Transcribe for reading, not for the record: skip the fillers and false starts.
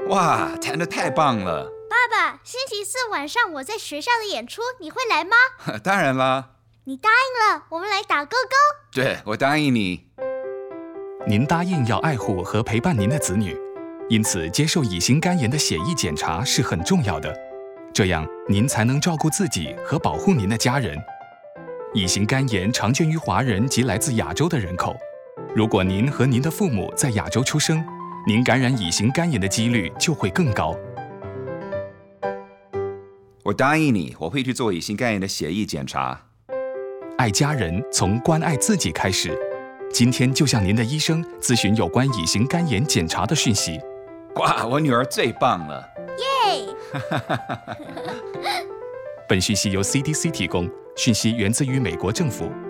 哇，弹得太棒了！ 爸爸，星期四晚上我在学校的演出，你会来吗？ 当然啦。 你答应了，我们来打勾勾。 对，我答应你。 您答应要爱护和陪伴您的子女，因此接受乙型肝炎的血液检查是很重要的，这样您才能照顾自己和保护您的家人。乙型肝炎常见于华人及来自亚洲的人口，如果您和您的父母在亚洲出生，您感染乙型肝炎的几率就会更高。 我答应你，我会去做乙型肝炎的血液检查。 爱家人从关爱自己开始。今天就向您的医生咨询有关乙型肝炎检查的讯息。 哇，我女儿最棒了！ 耶！ 本讯息由 CDC 提供，讯息源自于美国政府。